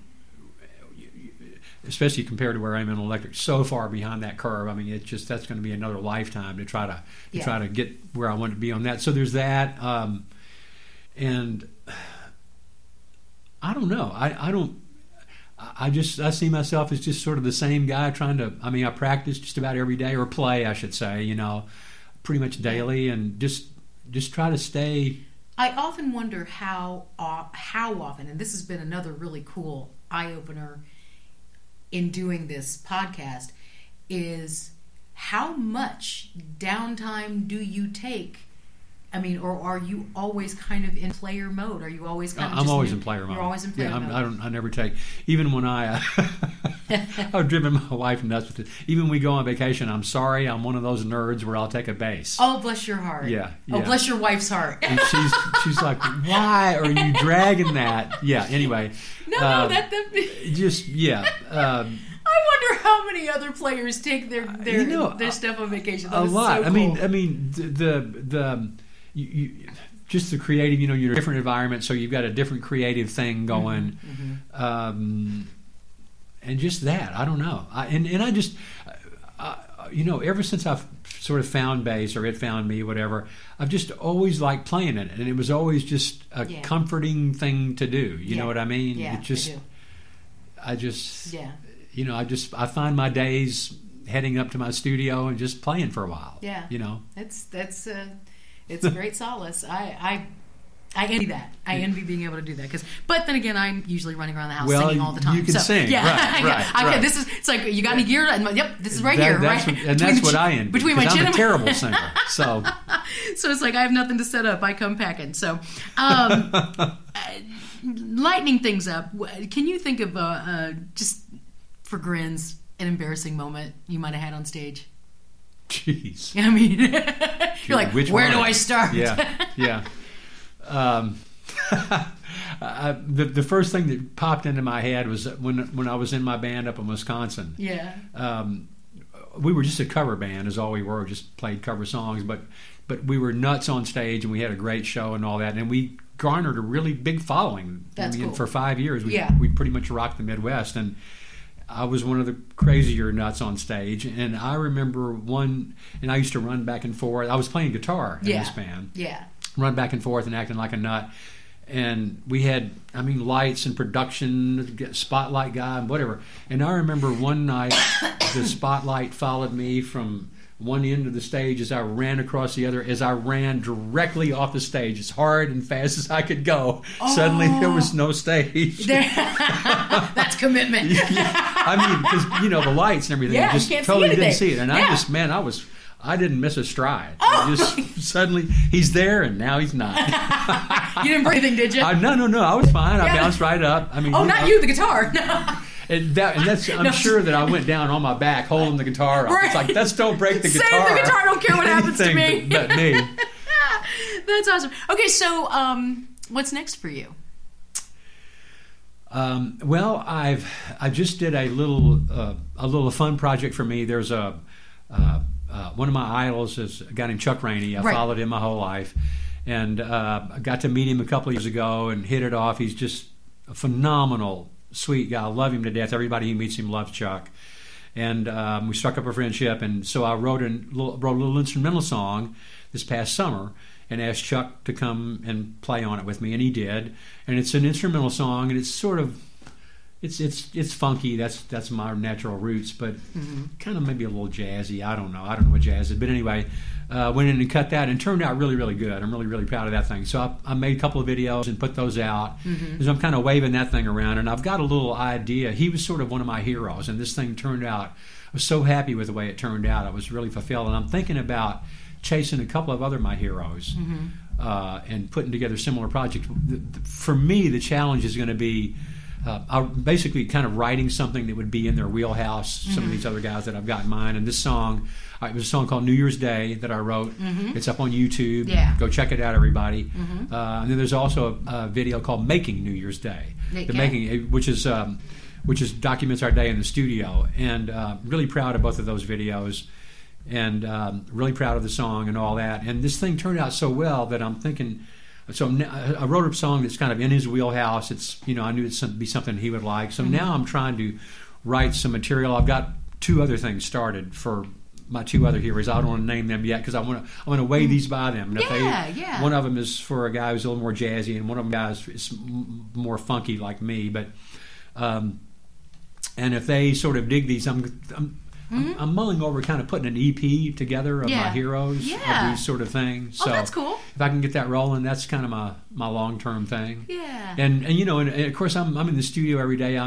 especially compared to where I'm in electric, so far behind that curve. I mean, that's going to be another lifetime to try to get where I want to be on that. So there's that, and I don't know. I see myself as just sort of the same guy trying to. I mean, I practice just about every day, or play, I should say. Pretty much daily, and just try to stay. I often wonder how often, and this has been another really cool eye opener in doing this podcast, is how much downtime do you take? I mean, or are you always kind of in player mode? Are you always kind of? I'm always in player mode. You're always in player mode. I never take. Even when I've driven my wife nuts with it. Even when we go on vacation, I'm sorry, I'm one of those nerds where I'll take a bass. Oh, bless your heart. Yeah. Oh, bless your wife's heart. And she's like, why are you dragging that? Yeah. Anyway. No, just I wonder how many other players take their stuff on vacation. That a lot. So cool. I mean, you just the creative. You're in a different environment, so you've got a different creative thing going, and just that. I don't know. I just, ever since I've sort of found bass, or it found me, whatever, I've just always liked playing it, and it was always just a comforting thing to do. You know what I mean? Yeah, it just, I find my days heading up to my studio and just playing for a while. Yeah. It's a great solace. I envy that. I envy being able to do that. But then again, I'm usually running around the house singing all the time. You can sing. Yeah. Right. It's like, you got any gear? Yep, this is right here. That's what I envy. Between my chin I'm a terrible singer. So it's like I have nothing to set up. I come packing. So lightening things up, can you think of just for grins an embarrassing moment you might have had on stage? Jeez. I mean, you're like, where do I start? Yeah. The first thing that popped into my head was when I was in my band up in Wisconsin. Yeah. We were just a cover band, is all we were. Just played cover songs, but we were nuts on stage, and we had a great show and all that, and we garnered a really big following. That's cool. For 5 years, we pretty much rocked the Midwest, and I was one of the crazier nuts on stage. And I remember and I used to run back and forth. I was playing guitar in this band. Yeah. Run back and forth and acting like a nut. And we had, lights and production, spotlight guy and whatever. And I remember one night the spotlight followed me from one end of the stage as I ran across the other, as I ran directly off the stage as hard and fast as I could go. Oh. Suddenly there was no stage. That's commitment. Because, the lights and everything, I just totally didn't see it. And I didn't miss a stride. Oh. Just suddenly he's there and now he's not. You didn't breathe anything, did you? No. I was fine. I bounced right up. Not you, the guitar. And that's I'm sure that I went down on my back holding the guitar up. Right. It's like, that's don't break the guitar. Save the guitar. I don't care what happens to me. But me. That's awesome. Okay, so what's next for you? Well, I just did a little fun project for me. There's one of my idols is a guy named Chuck Rainey. I followed him my whole life, and I got to meet him a couple of years ago and hit it off. He's just a phenomenal, sweet guy. I love him to death. Everybody who meets him loves Chuck, and we struck up a friendship. And so I wrote a little instrumental song this past summer and asked Chuck to come and play on it with me, and he did. And it's an instrumental song, and it's sort of it's funky. That's my natural roots, but kind of maybe a little jazzy. I don't know what jazz is, but anyway, went in and cut that, and it turned out really, really good. I'm really, really proud of that thing. So I made a couple of videos and put those out. So I'm kind of waving that thing around, and I've got a little idea. He was sort of one of my heroes, and this thing turned out. I was so happy with the way it turned out. I was really fulfilled, and I'm thinking about chasing a couple of other my heroes and putting together similar projects. For me, the challenge is going to be basically kind of writing something that would be in their wheelhouse, some of these other guys that I've got in mind. And this song, it was a song called New Year's Day that I wrote. It's up on YouTube. Yeah. Go check it out, everybody. And then there's also a video called Making New Year's Day, which is documents our day in the studio. And really proud of both of those videos. And really proud of the song and all that. And this thing turned out so well that I'm thinking. So I wrote a song that's kind of in his wheelhouse. It's I knew it'd be something he would like. So now I'm trying to write some material. I've got 2 other things started for my 2 other heroes. I don't want to name them yet because I want to weigh these by them. And one of them is for a guy who's a little more jazzy, and one of them guys is more funky like me. But and if they sort of dig these, I'm mulling over kind of putting an EP together of my heroes of these sort of things. So that's cool. If I can get that rolling, that's kind of my long-term thing. Yeah. And of course I'm in the studio every day.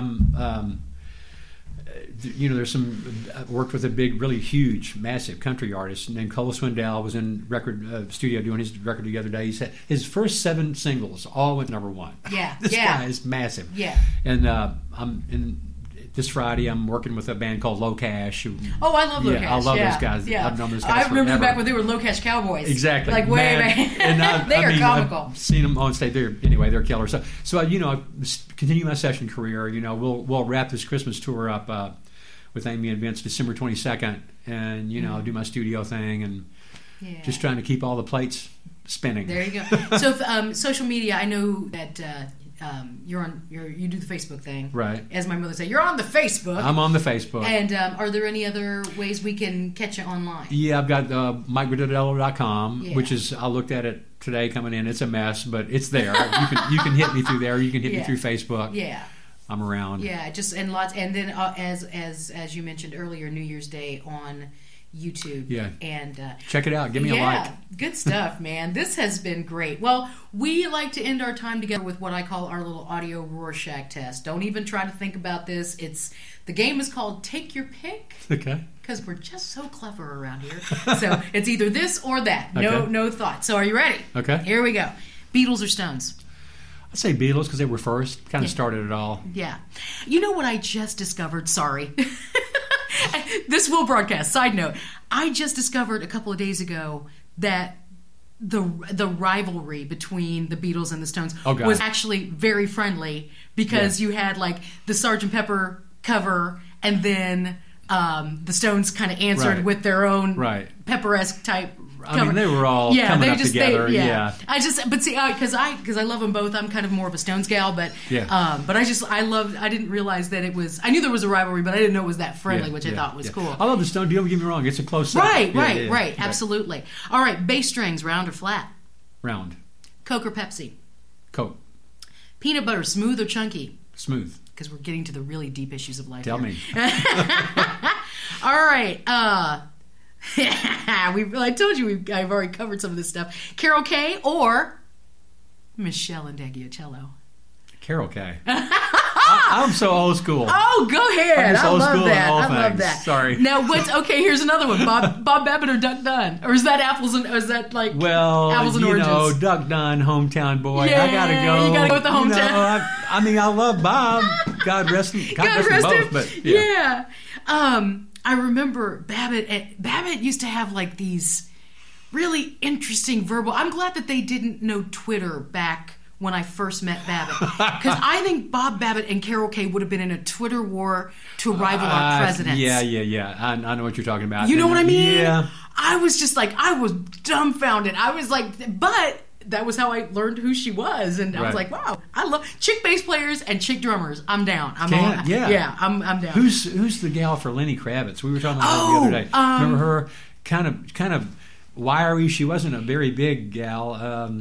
There's I worked with a big, really huge, massive country artist named Cole Swindell. Was in record studio doing his record the other day. He said his first 7 singles all went #1. Yeah. This guy is massive. Yeah. And this Friday, I'm working with a band called Low Cash. I love Low Cash. I love those guys. Yeah. I've known those guys I remember forever. back when they were Low Cash Cowboys. Exactly. Like way back. And they are comical. I've seen them on stage. They're killer. So I continue my session career. We'll wrap this Christmas tour up with Amy and Vince December 22nd, and I'll do my studio thing and just trying to keep all the plates spinning. There you go. So if, social media, I know that. You do the Facebook thing, right? As my mother said, you're on the Facebook. I'm on the Facebook. And are there any other ways we can catch you online? Yeah, I've got MikeBrunardello.com, which is I looked at it today coming in. It's a mess, but it's there. You can hit me through there. You can hit me through Facebook. Yeah, I'm around. Yeah, and then as you mentioned earlier, New Year's Day on YouTube. Yeah. And check it out. Give me a like. Good stuff, man. This has been great. Well, we like to end our time together with what I call our little audio Rorschach test. Don't even try to think about this. The game is called Take Your Pick. Okay. Because we're just so clever around here. So it's either this or that. No thought. So are you ready? Okay. Here we go. Beatles or Stones? I'd say Beatles because they were first. Kind of started it all. Yeah. You know what I just discovered? Sorry. This will broadcast. Side note. I just discovered a couple of days ago that the rivalry between the Beatles and the Stones was actually very friendly because you had like the Sgt. Pepper cover and then the Stones kind of answered with their own Pepper-esque type cover. I mean, they were all coming up together. But see, because I love them both. I'm kind of more of a Stones gal, but I didn't realize that it was. I knew there was a rivalry, but I didn't know it was that friendly, which I thought was cool. I love the Stones. Don't get me wrong; it's a close second. Right. Absolutely. All right, bass strings, round or flat? Round. Coke or Pepsi? Coke. Peanut butter, smooth or chunky? Smooth. Because we're getting to the really deep issues of life. Tell me. All right. I told you I've already covered some of this stuff. Carol Kay or Michelle Indegiacello? Carol Kay. I'm so old school. Oh, go ahead. I love that. Sorry. Now, here's another one. Bob Babbitt or Duck Dunn? Or is that apples and oranges? Duck Dunn, hometown boy. Yeah, I gotta go. You gotta go with the hometown. I love Bob. God rest him. God rest them both. But yeah. I remember Babbitt used to have like these really interesting verbal. I'm glad that they didn't know Twitter back when I first met Babbitt, because I think Bob Babbitt and Carol Kay would have been in a Twitter war to rival our presidents. Yeah. I know what you're talking about. You know what I mean? Yeah. I was just like, I was dumbfounded. I was like, but that was how I learned who she was, and I was like, wow, I love chick bass players and chick drummers. I'm down. I'm down. Who's the gal for Lenny Kravitz? We were talking about her the other day. Remember her? Kind of wiry. She wasn't a very big gal.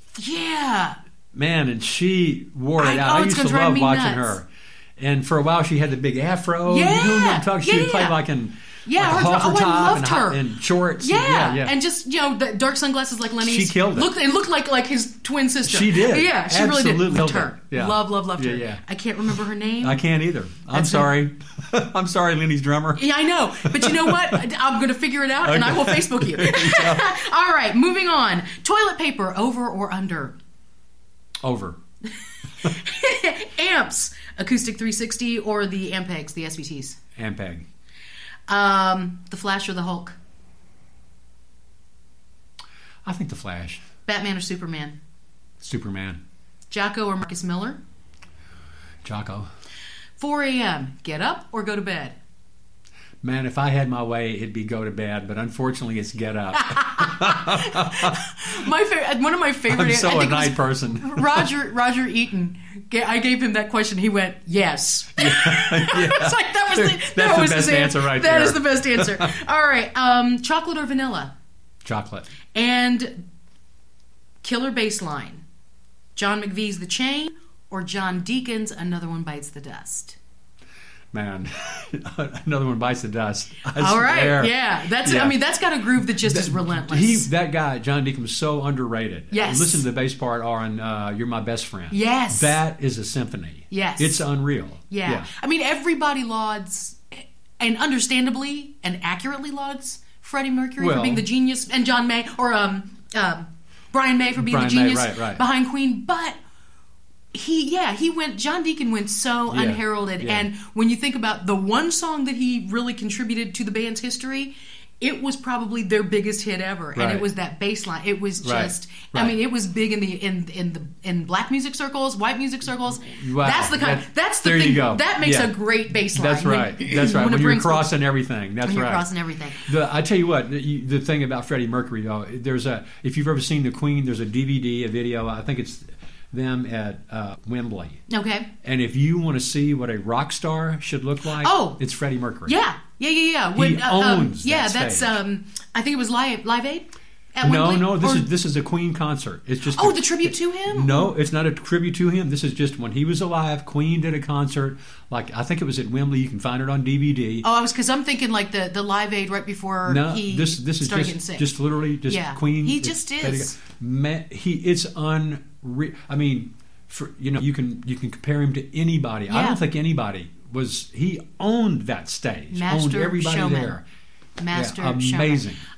Man, and she wore it out. I used to love watching her. And for a while, she had the big afro. Yeah, you know what I'm talking? She would play like in like a halter top and shorts. Yeah, and just the dark sunglasses like Lenny's. She killed it. It looked like his twin sister. She did. Yeah, she really did. Loved her. Yeah. Loved her. Yeah. I can't remember her name. I can't either. I'm sorry. I'm sorry, Lenny's drummer. Yeah, I know. But you know what? I'm going to figure it out, and I will Facebook you. All right, moving on. Toilet paper, over or under? Over. Amps, acoustic 360 or the Ampegs, the SVTs? Ampeg. The Flash or the Hulk? I think the Flash. Batman or Superman? Superman. Jocko or Marcus Miller? Jocko. 4 a.m., get up or go to bed? Man, if I had my way, it'd be go to bed, but unfortunately, it's get up. One of my favorite. I'm so a night person. Roger Eaton. I gave him that question. He went, "Yes." Yeah. It's like that was the best answer right there. That is the best answer. All right, chocolate or vanilla? Chocolate. And killer bass line. John McVie's The Chain or John Deacon's Another One Bites the Dust? Man, Another One Bites the Dust. All right, yeah. I mean, that's got a groove that just is relentless. That guy, John Deacon, was so underrated. Yes. Listen to the bass part on You're My Best Friend. Yes. That is a symphony. Yes. It's unreal. Yeah. I mean, everybody lauds, and understandably and accurately lauds, Freddie Mercury for being the genius, and John May, or Brian May for being the genius behind Queen, but John Deacon went so unheralded. Yeah. And when you think about the one song that he really contributed to the band's history, it was probably their biggest hit ever. And it was that bass line. It was just, I mean, it was big in black music circles, white music circles. Wow. That's the thing. That makes a great bass line. That's right. When you're crossing everything. That's right. When you're crossing everything. I tell you what, the thing about Freddie Mercury, though, if you've ever seen The Queen, there's a DVD, a video, I think it's them at Wembley. Okay. And if you want to see what a rock star should look like, it's Freddie Mercury. Yeah. He owns that stage. That's I think it was Live Aid at Wembley? No, this is a Queen concert. It's just the tribute to him? No, it's not a tribute to him. This is just when he was alive, Queen did a concert. Like, I think it was at Wembley. You can find it on DVD. Oh, because I'm thinking like the Live Aid right before this is started getting sick. Just literally Queen. He just is. It's unreal. I mean, you can compare him to anybody. Yeah. I don't think anybody was. He owned that stage. Master owned everybody showman. there. Master amazing. showman.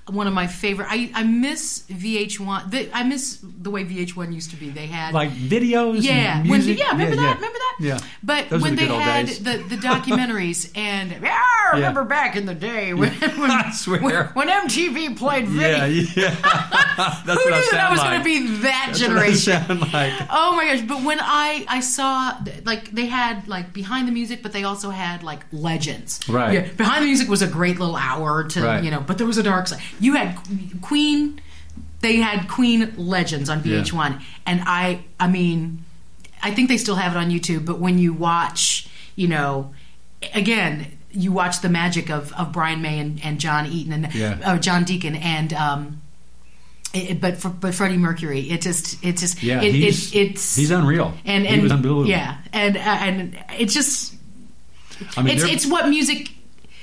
one of my favorite. I miss VH1. I miss the way VH1 used to be. They had like videos, and music. Remember that? Yeah. But those when they had the documentaries, and I remember back in the day when I swear when MTV played video. Yeah. That's Who what knew that I was like. going to be that That's generation? What I sound like. Oh my gosh! But when I saw like they had like behind the music, but they also had like legends. Right. Yeah. Behind the music was a great little hour to but there was a dark side. You had Queen. They had Queen legends on VH1, and I mean, I think they still have it on YouTube. But when you watch, again, you watch the magic of Brian May and John Eaton and John Deacon and. But Freddie Mercury, he's unreal. And he was unbelievable. Yeah, and it's just, I mean, it's what music.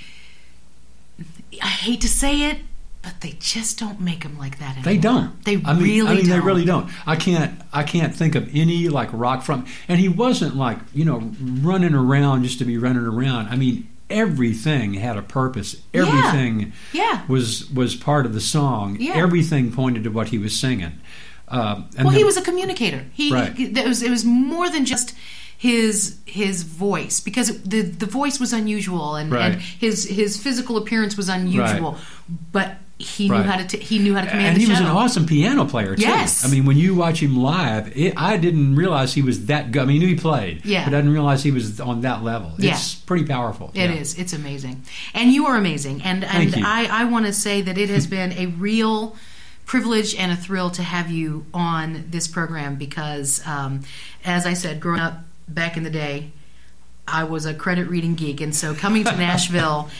I hate to say it, but they just don't make them like that anymore. They don't. They really don't. They really don't. I can't think of any like rock from. And he wasn't like running around just to be running around. I mean, everything had a purpose. Everything was part of the song. Yeah. Everything pointed to what he was singing. He was a communicator. It was more than just his voice, because the voice was unusual and his physical appearance was unusual, but he knew how to command the show. And he was an awesome piano player too. Yes. I mean, when you watch him live, I didn't realize he was that good. I mean, I knew he played, but I didn't realize he was on that level. It's pretty powerful. It is. It's amazing. And you are amazing. And I want to say that it has been a real privilege and a thrill to have you on this program because, as I said, growing up back in the day, I was a credit reading geek. And so coming to Nashville,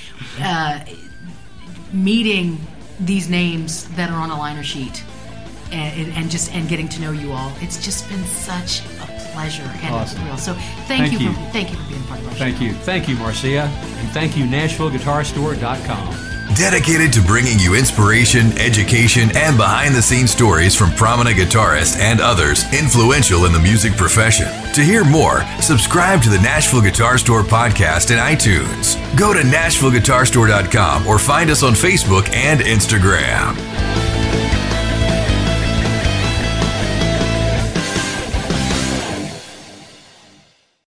meeting these names that are on a liner sheet and getting to know you all, it's just been such a pleasure and a thrill. So thank you for being part of our show. Thank you, Marcia, and thank you, NashvilleGuitarStore.com. Dedicated to bringing you inspiration, education, and behind-the-scenes stories from prominent guitarists and others influential in the music profession. To hear more, subscribe to the Nashville Guitar Store podcast in iTunes. Go to NashvilleGuitarStore.com or find us on Facebook and Instagram.